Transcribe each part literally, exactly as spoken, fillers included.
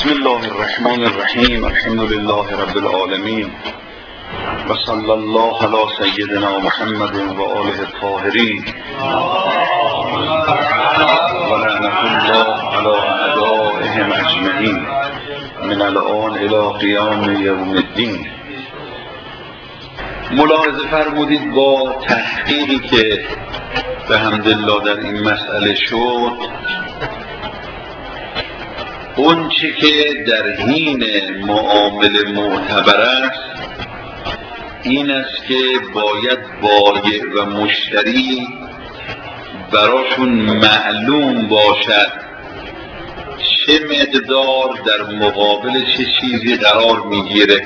بسم الله الرحمن الرحیم. الحمد لله رب العالمین و صلی الله علی سیدنا محمد و آله الطاهرین و لعنة الله علی اعدائهم اجمعین من الآن الی قیام یوم الدین. ملاحظه فرمودید با تحقیقی که به حمدالله در این مسئله شد، اون چه که در حین معامله معتبر است این است که باید بایع و مشتری براشون معلوم باشد چه مقدار در مقابل چه چیزی قرار میگیره.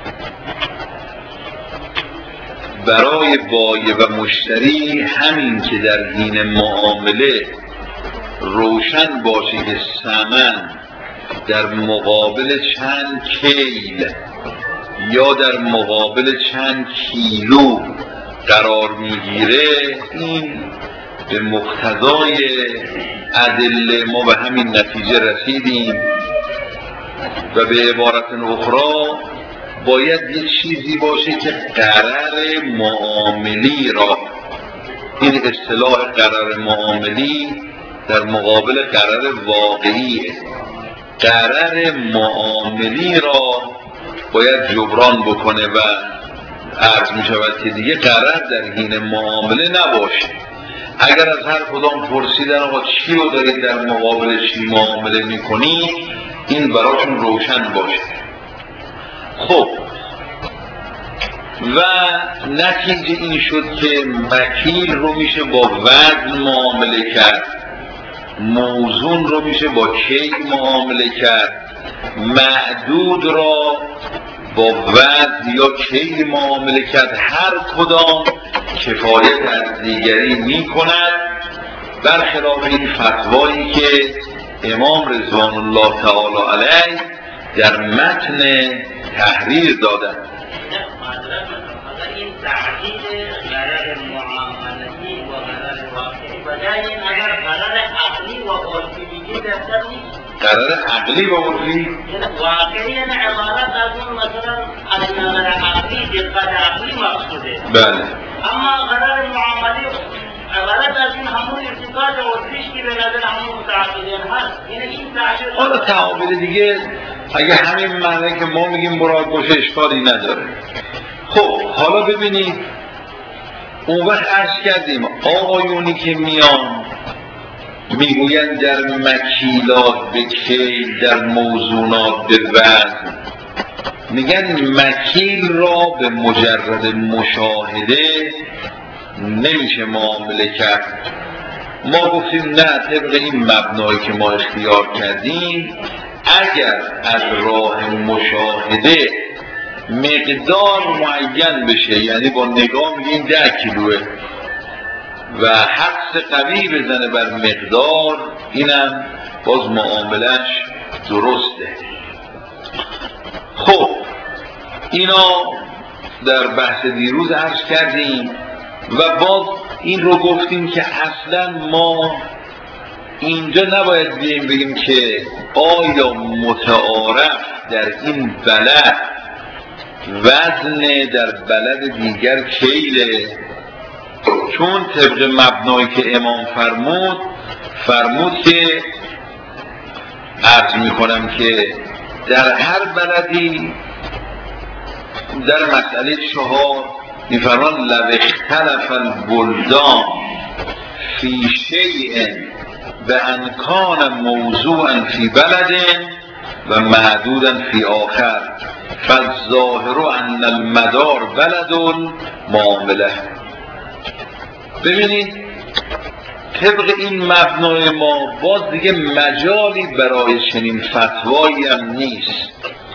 برای بایع و مشتری همین که در حین معامله روشن باشه که ثمن در مقابل چند کیل یا در مقابل چند کیلو قرار میگیره، این به مقتضای ادله ما به همین نتیجه رسیدیم. و به عبارت اخرى باید یه چیزی باشه که قرار معاملی را، این اصطلاح قرار معاملی در مقابل قرار واقعی، قرار معاملی را باید جبران بکنه و عرض می شود که دیگه قرار در حین معامله نباشه. اگر از هر کدام پرسیدن آقا چی رو دارید در مقابل چی معامله می کنی، این براشون روشن باشه. خب و نتیجه این شد که مکیل رو میشه با وزن معامله کرد، موزون رو میشه با کی معامله کرد، معدود را با وزن یا کی معامله کرد. هر کدام کفایت از دیگری میکند، برخلاف این فتوایی که امام رضوان الله تعالی علیه در متن تحریر دادند. این تعدید قرار معاملتی و قرار واقعی بجای این اگر قرار عقلی و عرفی بگید بهتر نیست؟ قرار عقلی و عرفی؟ واقعی این عبارت از اون مثلا از نظر عقلی دقت عقلی مقصوده. بله. اما قرار معاملی عبارت از این همون ارتکاز عرفیش که به نظر همون متعاقدین هست. یعنی این تعبیر حالا تعابیر دیگه اگه همین معنی که ما میگیم مراد باشه اشکالی نداره. خب حالا ببینید، اون وقت عرض کردیم آقایونی که میان میگوین در مکیلات به کیل، در موزونات به وزن، میگن مکیل را به مجرد مشاهده نمیشه معامله کرد. ما گفتیم نه، طبق این مبنایی که ما اختیار کردیم اگر از راه مشاهده مقدار معین بشه، یعنی با نگاه میگیم ده کیلوه و حدس قوی بزنه بر مقدار، اینم باز معاملش درسته. خب اینا در بحث دیروز عرض کردیم و باز این رو گفتیم که اصلا ما اینجا نباید بیاییم بگیم که آیا متعارف در این بلد وزن، در بلد دیگر کیله، چون طبق مبنایی که امام فرمود فرمود که عرض می کنم که در هر بلدی در مسئله چهار می فرمان لو اختلف البلدان فی شیء بأن کان موضوعا فی بلد و معدودا فی آخر فالظاهر ان المدار بلد المعامله. ببینید طبق این مبنای ما باز دیگه مجالی برای چنین فتوایی هم نیست.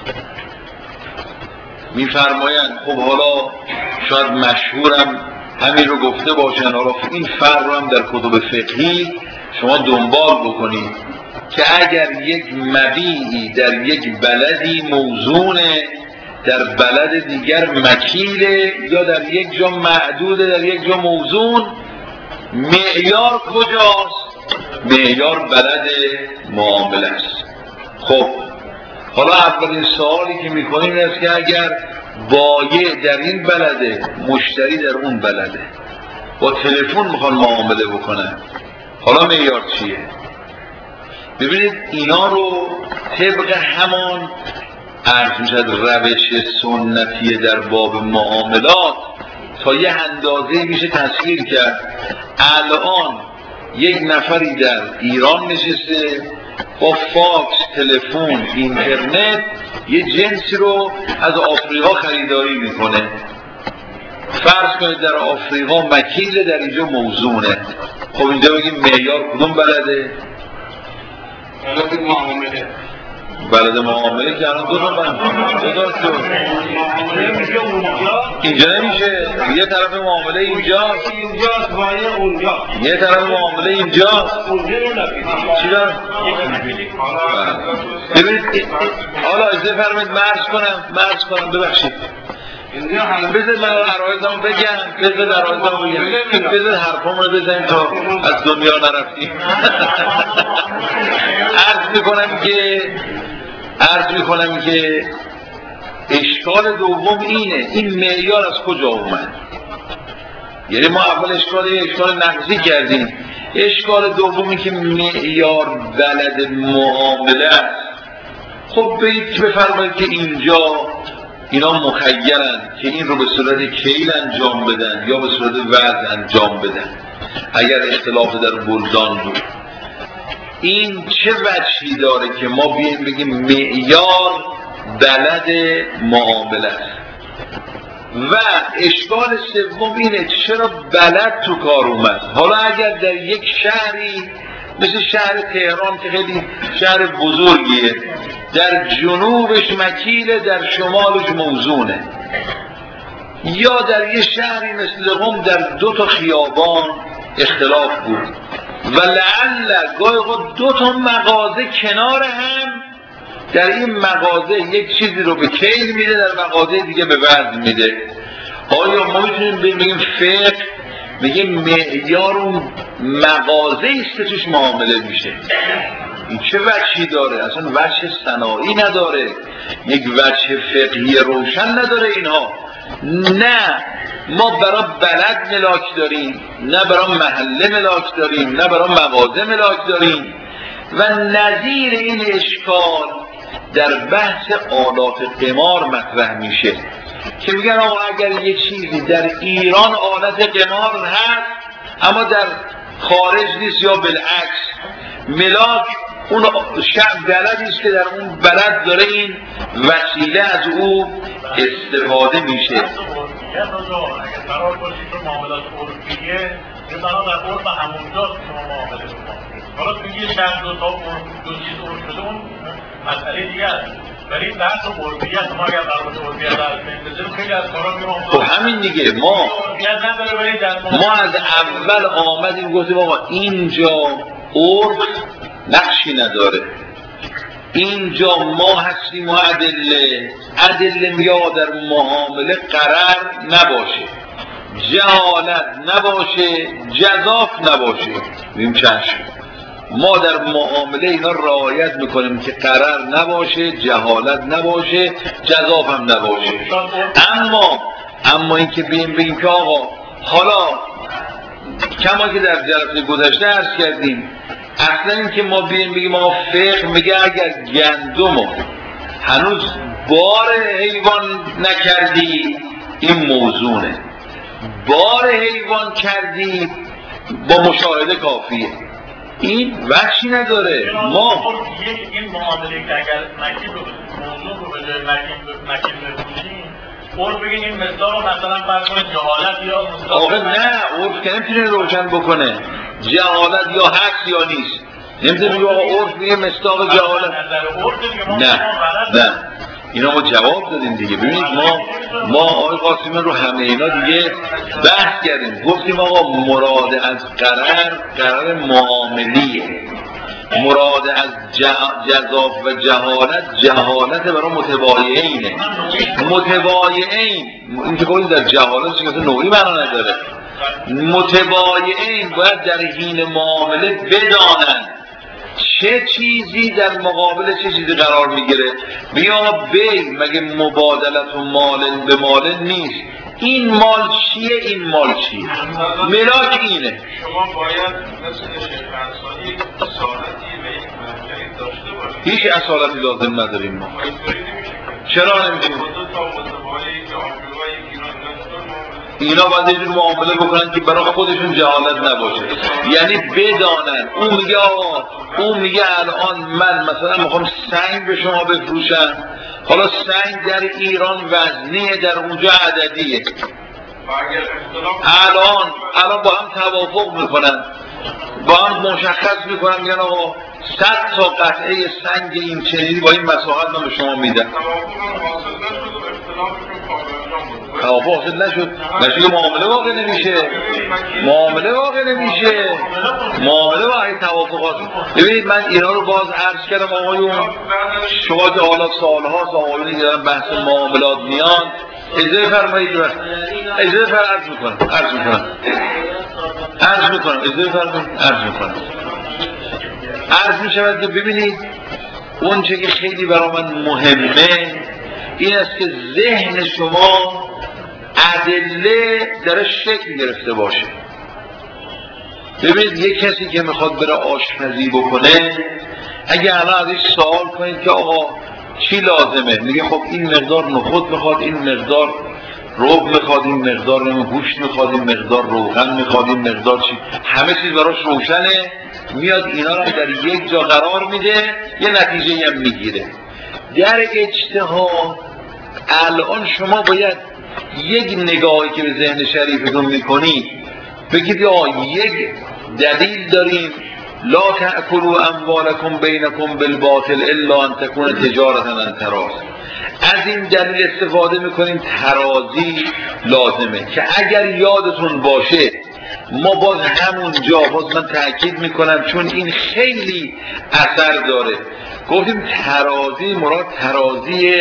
میفرمایند خب حالا شاید مشهورم همین رو گفته باشن، حالا این فرق رو هم در کتب فقهی شما دنبال بکنید که اگر یک مبیعی در یک بلدی موزونه، در بلد دیگر مکیله، یا در یک جا معدوده در یک جا موزون، معیار کجاست؟ معیار بلد معامله است. خب حالا اولین سوالی که میکنیم این است که اگر بایع در این بلده، مشتری در اون بلده، با تلفن میخوان معامله بکنن، حالا معیار چیه؟ ببینید اینا رو طبق همان عرض میشد روش سنتی در باب معاملات تا یه اندازه میشه تصویر کرد. الان یک نفری در ایران نشسته با فاکس، تلفن، اینترنت یه جنسی رو از آفریقا خریداری میکنه. فرض کنید در آفریقا مکیل، در اینجا موزونه. خب اینجا بگیم معیار کدوم بلده؟ بلد معامله. بلد معامله که الان دو تا بند دو تا تو اینجا نمیشه. یه طرف معامله اینجا، اینجاست وایه اونجا، یه طرف معامله اینجا. چی دار؟ ببینید حالا اجازه فرمایید مرز کنم مرز کنم ببخشید بذار من عرایزمو بگم بذار عرایزمو بگم بذار حرفامو رو بزنیم تا از دنیا نرفتیم. عرض میکنم که عرض میکنم که اشکال دوم اینه، این معیار از کجا اومد؟ یعنی ما اول اشکال اشکال نقضی کردیم. اشکال دومی که معیار بلد معامله است. خب بگید بفرمایید که اینجا اینا مخیرن که این رو به صورت کیل انجام بدن یا به صورت وزن انجام بدن اگر اختلاف در بلدان بود. این چه وجهی داره که ما بیایم بگیم معیار بلد معامله است؟ و اشکال سوم اینه چرا بلد تو کار اومد؟ حالا اگر در یک شهری مثل شهر تهران که خیلی شهر بزرگیه، در جنوبش مکیله، در شمالش موزونه، یا در یه شهری مثل قم در دو تا خیابان اختلاف بود و لعل گاهی خود دو تا مغازه کنار هم، در این مغازه یک چیزی رو به کیل میده، در مغازه دیگه به وزن میده. آیا ما میتونیم بگیم فقه بگیم معیار اون مغازه است که توش معامله میشه؟ این چه وجهی داره؟ اصلا وجه صناعی نداره، یک وجه فقهی روشن نداره اینها. نه ما برای بلد ملاک داریم، نه برای محله ملاک داریم، نه برای مغازه ملاک داریم. و نظیر این اشکال در بحث آلات قمار مطرح میشه که میگن آقا اگر یه چیزی در ایران آلت قمار هست اما در خارج نیست یا بالعکس، ملاک اون شخص بلدی است که در اون بلد داره این وسیله از او استفاده میشه. اگر قرار باشید که معاملات عرفیه که بنا در عرف همونجاست که شما معامله بکنید. حالا توی یه شهر دو تا دو چیز عرف شده اون مسئله دیگه است. ولی بحث عرفیت ما اگر قرار باشه عرفیت در بندازیم خیلی از کارا میرم. خب همین دیگه ما ما از اول آمدیم گفتیم آقا اینجا عرف نقشی نداره، اینجا ما هستیم و ادله ادله یا در معامله قرار نباشه، جهالت نباشه، جزاف نباشه. ببین چشم ما در معامله اینا رعایت میکنیم که قرار نباشه، جهالت نباشه، جزاف هم نباشه. اما اما این که بیم بگیم که آقا حالا کما که در جلسه گذشته عرض کردیم، اصلا این که ما بیم بگیم آقا فقه میگه اگر گندمو هنوز بار حیوان نکردی این موزونه، بار حیوان کردی با مشاهده کافیه. این وحشی نداره. ما این معامله که اگر مکیل رو موضوع رو به جای مکیل بپوشیم عرف بگین این مصداق مثلا فرض کنید جهالت یا مصداق. آقا نه، عرف که نمیتونه روشن بکنه جهالت یا هست یا نیست. نمیتونه بگه آقا عرف میگه مصداق جهالت. نه نه اینا ما جواب دادیم دیگه. ببینید ما ما آقای قاسمی رو همه اینا دیگه بحث کردیم، گفتیم آقا مراد از قرار قرار معاملیه، مراد از جزاف و جهالت جهالت برای متبایعینه. متبایعین این که گفتیم در جهالت چیزی نوعی معنا نداره. متبایعین باید در حین معامله بدانند چه چیزی در مقابل چه چیزی قرار میگیره. بیا بی مگه مبادلت و مال به مال نیست؟ این مال چیه؟ این مال چیه؟ ملاک اینه. شما باید مثل شیخ انصاری یک اصالتی و یک مرجعی داشته باشید. هیچ اصالتی لازم نداریم ما. چرا نمیشه؟ اینا باید یه جور معامله بکنن که برای خودشون جهالت نباشه، یعنی بدانن. اون میگه آقا، اون میگه الان من مثلا میخوام سنگ به شما بفروشم، حالا سنگ در ایران وزنیه، در اونجا عددیه. الان الان با هم توافق میکنن، با هم مشخص میکنن، میگن آقا صد تا قطعه سنگ این چنینی با این مساحت من به شما میدم. توافق حاصل نشد، نشد، معامله واقع نمیشه، معامله واقع نمیشه، معامله واقع توافقات. ببینید من اینا رو باز عرض کردم آقایون، شما که حالا سالهاست آقایونی که دارن بحث معاملات میان، اجازه فرمایید اجازه فرمایید عرض میکنم عرض میکنم عرض میکنم اجازه فرمایید عرض میکنم عرض میشود که ببینید اون چه که خیلی برای من مهمه این است که ذهن شما ادله درش شکل گرفته باشه. ببینید یک کسی که میخواد بره آشپزی بکنه، اگه الان ازش سوال کنید که آقا چی لازمه، میگه خب این مقدار نخود میخواد، این مقدار رب میخواد، این مقدار گوشت میخواد، این مقدار روغن میخواد، این مقدار چی، همه چیز براش روشنه، میاد اینا رو در یک جا قرار میده، یه نتیجه هم میگیره. در اجتهاد الان شما باید یک نگاهی که به ذهن شریفتون میکنید بگید یا یک دلیل داریم، لا تأکلوا اموالکم بینکم بالباطل الا ان تکون تجارة عن تراض. از این دلیل استفاده میکنیم ترازی لازمه که اگر یادتون باشه ما باز همونجا، باز من تأکید میکنم چون این خیلی اثر داره، گفتیم ترازی مراد ترازی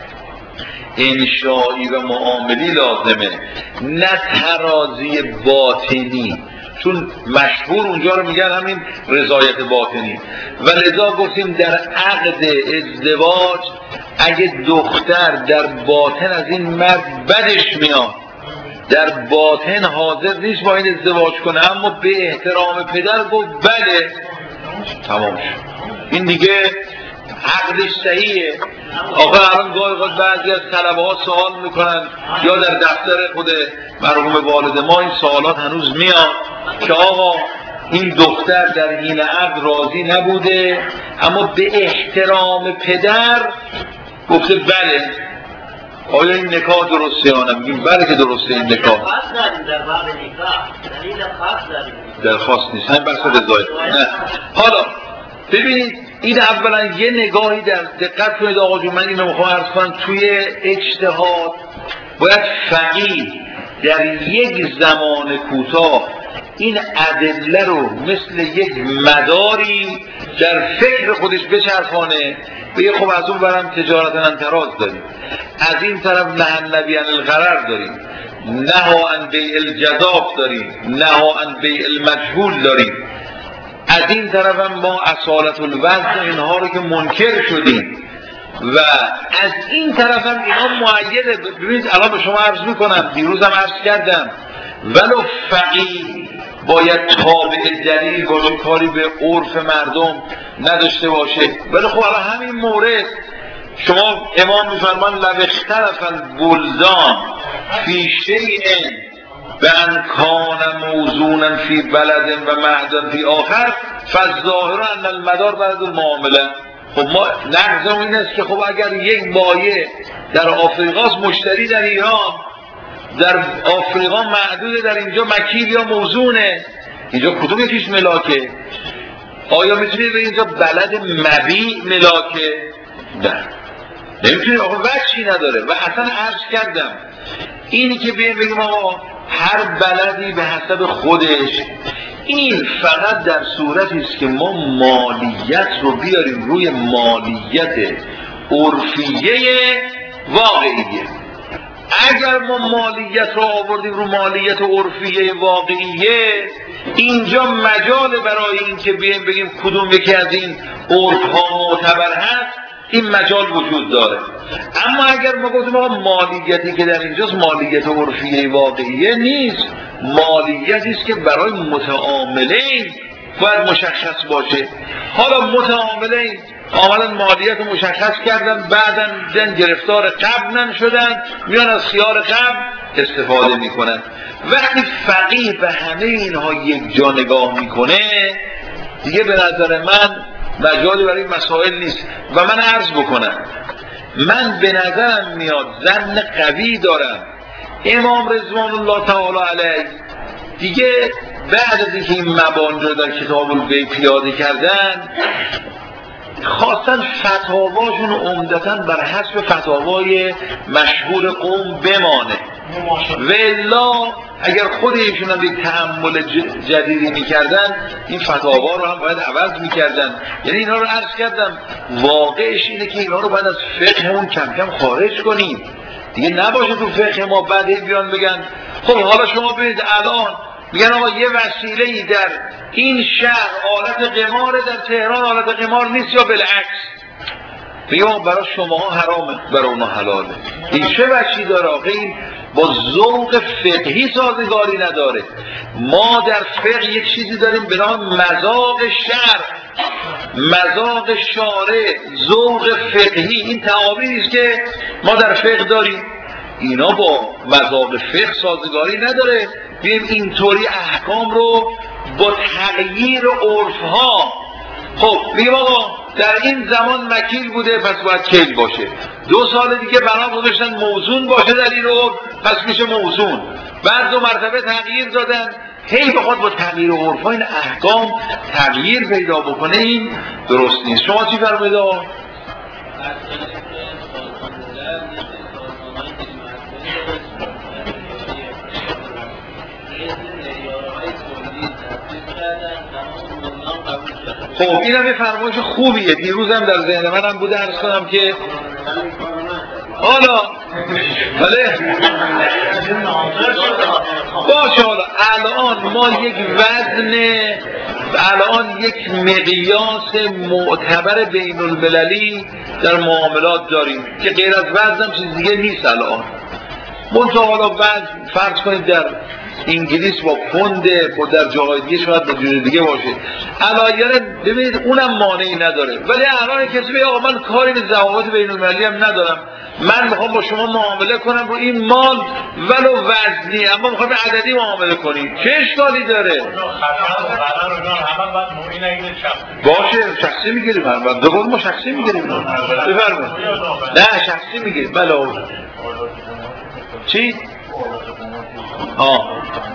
انشایی و معاملی لازمه، نه ترازی باطنی، چون مشهور اونجا رو میگن همین رضایت باطنی. و لذا گفتیم در عقد ازدواج اگه دختر در باطن از این مرد بدش میاد، در باطن حاضر نیست با این ازدواج کنه، اما به احترام پدر گفت بله، تمام شد، این دیگه عقدش صحیحه. آخه الان گاهی اوقات بعضی از طلبه ها سوال میکنن یا در دفتر خود مرحوم والد ما این سوالات هنوز میاد که آقا این دختر در این عقد راضی نبوده اما به احترام پدر گفته بله، آیا این نکاح درسته یا نه؟ میگیم بله که درسته این نکاح. خاص داریم در باب نکاح، دلیل خاص داریم. درخواست نیست، همین بحث رضایت. نه. حالا ببینید این اولا یه نگاهی در دقت کنید آقا جون، من اینو میخوام عرض کنم، توی اجتهاد باید فقیه در یک زمان کوتاه این ادله رو مثل یک مداری در فکر خودش بچرخانه، بگه خب از اون برم تجارت عن تراض داریم، از این طرف نهی النبی عن الغرر داریم، نهی عن بیع الجزاف داریم، نهی عن بیع المجهول داریم، از این طرف هم ما اصالت الوزن اینها رو که منکر شدیم و از این طرف هم اینا مؤیده. ببینید الان به شما عرض میکنم، دیروزم عرض کردم، ولو فقیه باید تابع دلیل باشه، کاری به عرف مردم نداشته باشه. ولی خب الان همین مورد شما امام میفرمان لو اختلف البلدان فی شیء بأن کان موزونا فی بلد و معدن فی آخر فالظاهر ان المدار بعد المعامله. خب ما نقضم این است که خب اگر یک بایع در آفریقاست، مشتری در ایران، در آفریقا معدود، در اینجا مکیل یا موزونه، اینجا کدوم یکیش ملاکه؟ آیا میتونید به اینجا بلد مبیع ملاکه؟ نه، نمیتونید، آقا وجهی نداره. و اصلا عرض کردم اینی که بیم بگیم آقا هر بلدی به حسب خودش، این فقط در صورتی است که ما مالیت رو بیاریم روی مالیت عرفیه واقعیه. اگر ما مالیت رو آوردیم رو مالیت عرفیه واقعیه، اینجا مجال برای این که بیایم بگیم کدوم یکی از این عرف ها معتبر هست، این مجال وجود داره. اما اگر ما گفتیم آقا مالیتی که در اینجاست مالیت عرفیه واقعیه نیست، مالیتی است که برای متعاملین باید مشخص باشه. حالا متعاملین آمدن مالیت رو مشخص کردن، بعدن دن گرفتار قبل شدن، میان از خیار قبل استفاده میکنن. وقتی فقیه به همه اینها یک جا نگاه میکنه، دیگه به نظر من مجالی برای این مسائل نیست. و من عرض بکنم، من به نظرم میاد، ظن قوی دارم، امام رضوان الله تعالی علیه دیگه بعد از اینکه این مبانی رو در کتاب البیع پیاده کردن، خواستن فتاواشون عمدتاً بر حسب فتاوای مشهور قوم بمانه. والا اگر خود ایشون هم یک تأمل جدیدی میکردن، این فتاوا رو هم باید عوض میکردن. یعنی اینا رو عرض کردم، واقعش اینه که اینا رو باید از فقهمون کم کم خارج کنیم دیگه. نباشه تو فقه ما بعد بیان بگن خب حالا شما ببینید الان میگن آقا یه وسیله‌ای در این شهر آلت قمار، در تهران آلت قمار نیست، یا بالعکس بگم برای شما حرامه برای اونا حلاله. این چه وجهی داره؟ آقا این با ذوق فقهی سازگاری نداره. ما در فقه یک چیزی داریم به نام مذاق شرع، مذاق شارع، ذوق فقهی. این تعابیری است که ما در فقه داریم، اینا با مذاق فقه سازگاری نداره. بیم اینطوری احکام رو با تغییر عرفها، خب میگم آقا در این زمان مکیل بوده پس باید کیل باشه، دو سال دیگه بنا گذاشتن موزون باشه در این عرف پس میشه موزون، بعد دو مرتبه تغییر دادن. هی بخواد با تغییر عرفها این احکام تغییر پیدا بکنه، این درست نیست. شما چی فرمایید آقا؟ خب این هم یه فرمایش خوبیه، دیروزم در ذهن منم بوده عرض کنم که حالا بله باشه، حالا الان ما یک وزن، الان یک مقیاس معتبر بین المللی در معاملات داریم که غیر از وزن چیز دیگه نیست. الان منطقه حالا وزن فرض کنید در انگلیس با پونده، با در جاهای دیگه شاید با جور دیگه باشه. علایره ببینید اونم مانعی نداره، ولی الان کسی بگه آقا من کاری به ضوابط بین المللی هم ندارم، من میخوام با شما معامله کنم رو این مال ولو وزنی، اما میخوام عددی معامله کنیم، چه اشکالی داره؟ باشه شخصی میگیریم، هم دو ما شخصی میگیریم. بفرمایید. نه شخصی میگیریم. بله چی؟ آه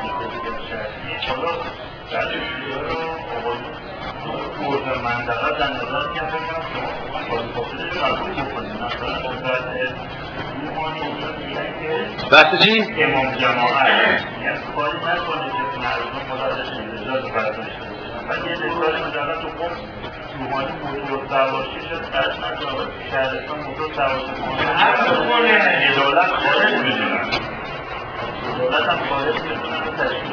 بحث چی؟ امام جماعت یعنی کاری نکنه که مردم خدادش انتظار برداشته ولی یه نگاه مجرد تو خود روحانی موتور سوارشی شد قرش نکنه شهرستان موتور سوارشی کنه هر کنه یه دولت خارج میدونن دولت هم خارج میدونن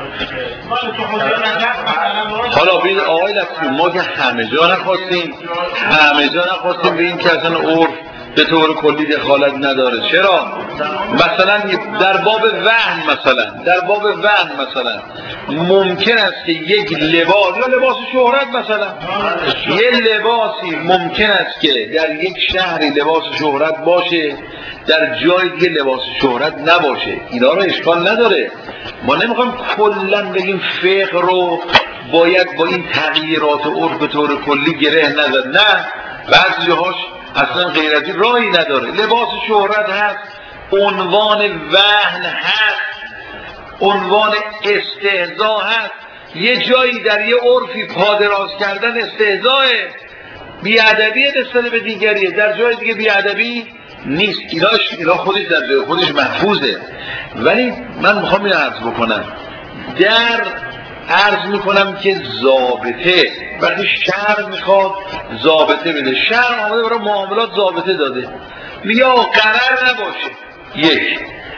حالا بید آقای لطفی ما که همه جا نخواستیم همه جا نخواستیم به این که اصلا عرف به طور کلی دخالت نداره. چرا؟ مثلا در باب وهن مثلا در باب وهن مثلا ممکن است که یک لباس یا لباس شهرت مثلا یه لباسی ممکن است که در یک شهری لباس شهرت باشه، در جای دیگه لباس شهرت نباشه. اینا رو اشکال نداره. ما نمیخوایم کلا بگیم فقه رو باید با این تغییرات عرف به طور کلی گره نزد، نه، بعضی جاهاش اصلا غیر از این راهی نداره. لباس شهرت هست، عنوان وهن هست، عنوان استهزا هست. یه جایی در یه عرفی پادراز کردن استهزاه، بیادبی نسبت به دیگریه، در جای دیگه بیادبی نیست. ایناش اینا خودش در جای خودش محفوظه. ولی من میخوام این عرض بکنم، در عرض میکنم که ضابطه وقتی شرع میخواد ضابطه بده، شرع آمده برای معاملات ضابطه داده، میگه آقا قرار نباشه یک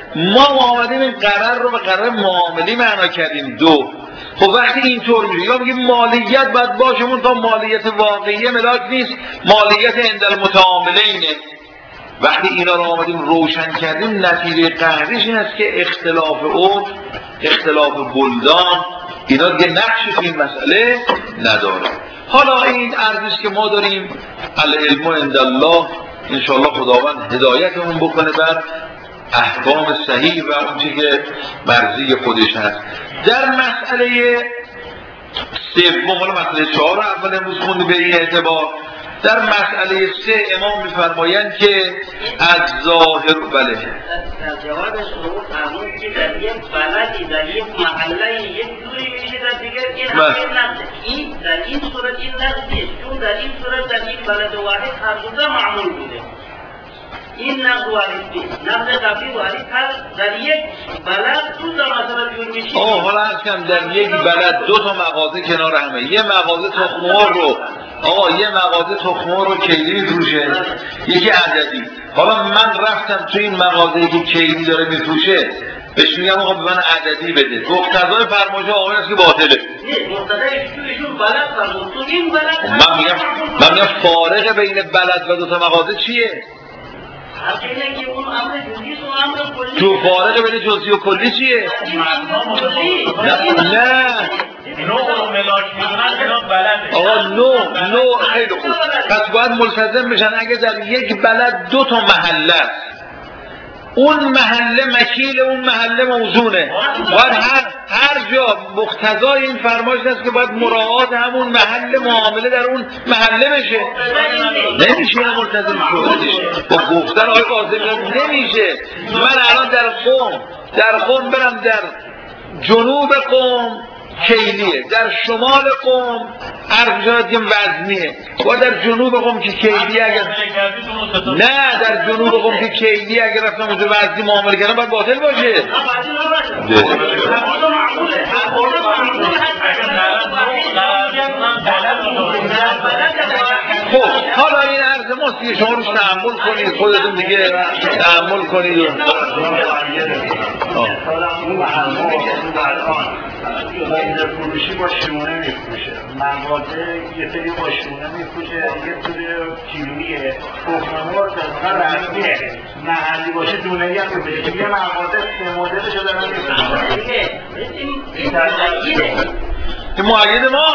ما آمدیم این قرار رو به قرار معاملی معنا کردیم. دو، خب وقتی اینطور میشه یا میگیم مالیت باید باشه اون تا مالیت واقعی ملاک نیست، مالیت عند المتعاملینه. وقتی اینا رو آمدیم روشن کردیم نتیجه قهرش این است که اختلاف عرف، اختلاف بلدان اینا دیگه نقشی تو این مسئله نداره. حالا این عرضیست که ما داریم العلم عند الله، انشاءالله خداوند هدایتمون بکنه بر احکام صحیح و اون چیزی که مرضی خودش هست. در مسئله سوم، حالا مسئله چهار رو اول امروز خوندیم به این اعتبار. در مسئله سه امام می‌فرمایند که از ظاهر بله در جواب شما فرمود که در یک بلدی در یک محله یک جوری میشه در دیگر این همین نقصه. این در این صورت این نقصه چون در این صورت در یک بلد واحد هر دوتا معمول بوده. این نقص واحد نیست. نقص قبلی واحد هست در یک بلد دو تا مثلا جور میشه. آه حالا از کم در یک بلد دو تا مغازه کنار همه، یه مغازه تخم‌مرغ رو آقا یه مغازه تخم‌مرغ رو کیلی میفروشه، یکی عددی. حالا من رفتم تو این مغازه‌ای که کیلی داره میفروشه بهش میگم آقا به من عددی بده، مقتضای فرمایش آقای است که باطله. نه مقتضای ایشون بلد فرمود تو این بلد من میگم من میگم فارق بین بلد و دو تا مغازه چیه؟ تو فارق بین جزئی و کلی چیه؟ نه نه نوع رو ملاک میدونن اینا بلده. آقا نوع نوع خیلی خوب، پس باید ملتزم بشن اگه در یک بلد دو تا محله است، اون محله مکیل اون محله موزونه، باید هر هر جا مقتضای این فرمایش است که باید مراعات همون محل معامله در اون محله بشه. نمیشه این ملتزم شد با گفتن آقای قاسمی نمیشه. من الان در قم در قم برم در جنوب قم کیلیه، در شمال قم عرض شده که وزنیه، و در جنوب قم که کیلیه اگر نه در جنوب قم که کیلیه اگر رفتم اونجا وزنی معامله کردم باید باطل باشه. خب حالا این عرض ماست که شما روش تحمل کنید، خودتون دیگه تحمل کنید. مایده فروشی با شمونه میفروشه، مغازه یه سری با شمونه میفروشه، یه سری کیلویه، تخم‌مرغ دقیقا رسمیه، محلی باشه دونه‌ای هم میفروشه. یه مغازه سه مدلش رو دارن میفروشه. این معید ما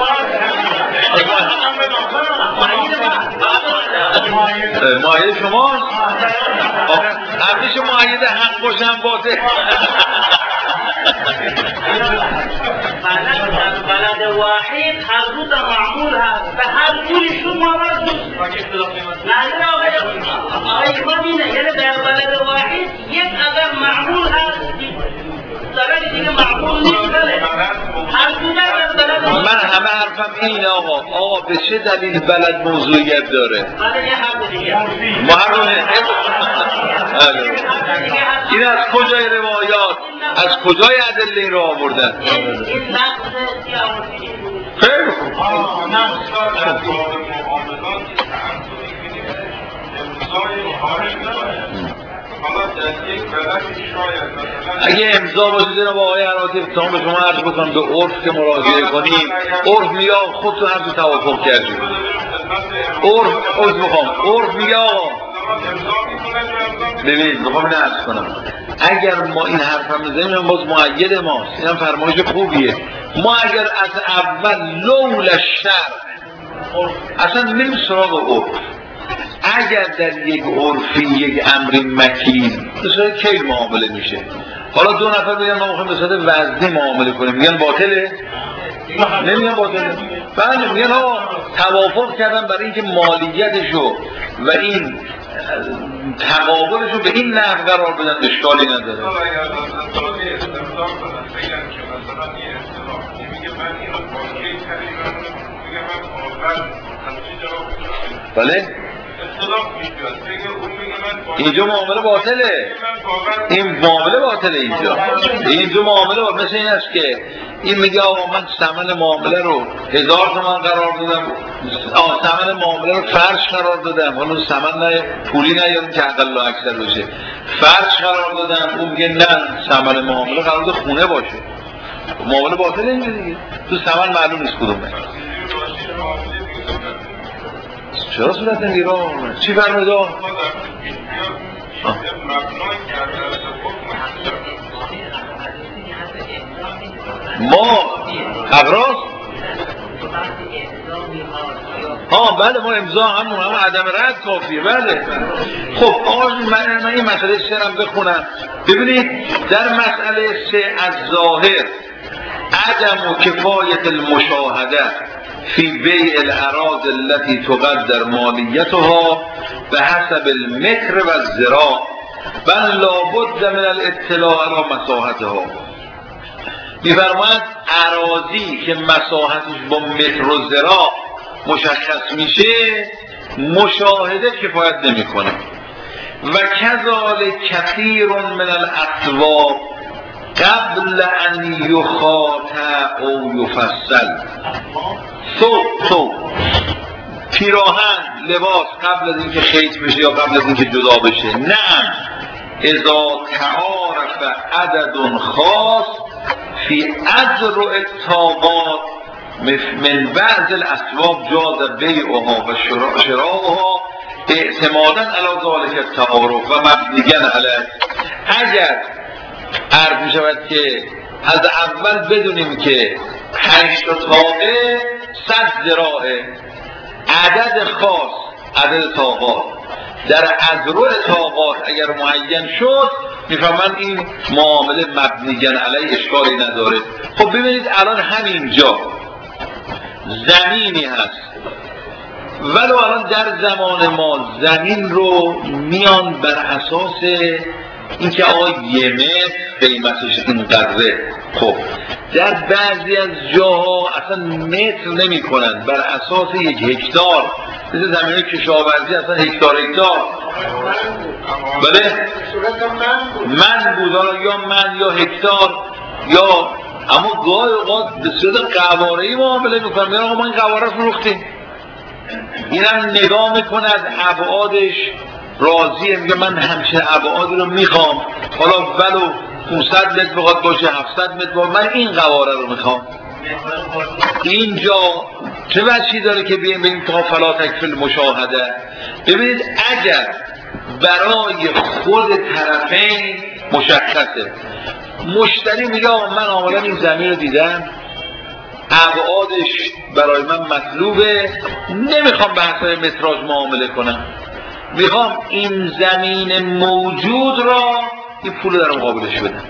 معید شما همیشه معید حق باشن باطل. بلد واحد هر دو تا معمول هست به هر جوری شما مرد نه آقای مدینه یعنی در بلد واحد یک اگر معمول هست بلد دیگه معمول نیست. هر دو در بلد من همه حرفم اینه آقا آقا به چه دلیل بلد موضوعیت داره؟ بلد یه حرف دیگه محرمه این از کجای روایات از کجای ادله این رو آوردن؟ خیلی خوب. اگه امضا باشه جناب آقای حراتیف تا به شما عرض بکنم به عرف که مراجعه کنیم، عرف میگه خودتون هم تو توافق کردیم. عرف عرف میخوام عرف میگه آقا ببینید میخوام اینو عرض کنم اگر ما این حرف هم میزنیم باز معید ماست، این هم فرمایش خوبیه. ما اگر از اول لولا شرع اصلا نمی سراغ عرف، اگر در یک عرفی یک امری مکین مثلا کیل معامله میشه، حالا دو نفر بگن ما میخوایم به صورت وزنی معامله کنیم، میگن باطله؟ نمیگن باطله؟ بله میگن ها توافق کردن برای اینکه مالیتشو و این تقابلشو به این نحو قرار بدن، اشکالی نداره. بله؟ اینجا معامله باطله، این معامله باطله اینجا اینجا معامله باطله. مثل این است که این میگه آقا من ثمن معامله رو هزار تومان قرار دادم، آقا ثمن معامله رو فرش قرار دادم، حالا ثمن نه پولی نیارم که اقل و اکثر بشه، فرض قرار دادن، اون میگه نه ثمن معامله قرار داده خونه باشه، معامله باطل اینه دیگه، تو ثمن معلوم نیست کدومه. چرا صورت نمیگیرم؟ چی فرموده؟ ما اقراض ها بله ما امضا همون همون عدم رد کافیه. بله خب آقا من, من این مسئله سه هم بخونم. ببینید در مسئله سه از ظاهر عدم و کفایت المشاهده فی بیع الاراضی التي تقدر مالیتها به حسب المتر و الذراع بل لابد من الاطلاع علی مساحتها. می‌فرماید اراضی که مساحتش با متر و ذراع مشخص میشه مشاهده کفایت نمیکنه. و کذالک کثیر من الاثواب قبل ان یخاطع او یفصل. ثوب ثوب پیراهن لباس قبل از اینکه خیط بشه یا قبل از اینکه جدا بشه. نعم اذا تعارف عدد خاص فی اذرع الطاقات من بعض الاسباب جاز بیعها و شراؤها اعتمادا علی ذلک التعارف و مبنیا علیه. اگر عرض می شود که از اول بدونیم که پنج تا طاقه صد ذراعه، عدد خاص عدد طاقات در اذرع طاقات اگر معین شد میفهمن این معامله مبنیاً علیه اشکالی نداره. خب ببینید الان همینجا زمینی هست ولو الان در زمان ما زمین رو میان بر اساس اینکه آقا یه متر قیمتش اینقدره. خب در بعضی از جاها اصلا متر نمی کنن، بر اساس یک هکتار، مثل زمین کشاورزی اصلا هکتار هکتار بله من بود یا من یا هکتار یا اما گاهی اوقات به صورت قواره‌ای معامله میکنن. میگن آقا ما این قواره فروختیم، اینم نگاه میکنه از ابعادش راضیه، میگه من همچه ابعادی رو میخوام، حالا ولو پانصد متر بخواد باشه هفتصد متر باشه من این قواره رو میخوام. اینجا چه وجهی داره که بیایم بگیم تا فلا تکفل مشاهده؟ ببینید اگر برای خود طرفین مشخصه، مشتری میگه من عملا این زمین رو دیدم ابعادش برای من مطلوبه، نمیخوام به حساب متراژ معامله کنم، میخوام این زمین موجود را این پول در مقابلش بدم.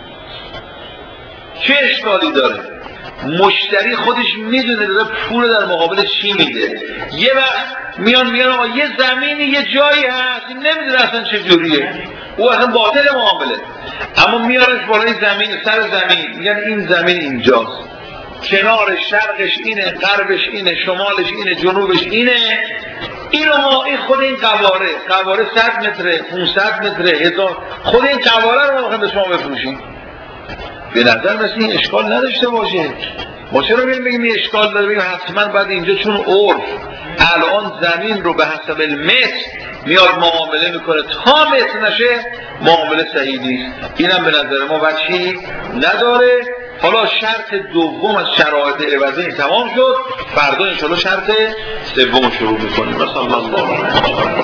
چه اشکالی داره؟ مشتری خودش میدونه داره پول در مقابلش چی میده. یه وقت میان میان آقا یه زمینی یه جایی هست نمیدونه اصلا چه جوریه، او اصلا باطل معامله، اما میارش بالای زمین سر زمین میگن این زمین اینجاست، کنار شرقش اینه، غربش اینه، شمالش اینه، جنوبش اینه. اینو ما این خود این قواره قواره صد متره، پانصد متره، هزار، خود این قواره رو ما میخوایم به شما بفروشیم. به نظر مثل این اشکال نداشته باشه. ما چرا بگیم این اشکال داره؟ بگیم حتما بعد اینجا چون عرف الان زمین رو به حسب المتر میاد معامله میکنه، تا متر نشه معامله صحیح نیست. اینم به نظر ما وجهی نداره. حالا شرط دوم از شرایط عوضی تمام شد، فردا انشاءالله شرط سوم شروع میکنیم. صلی الله علیه و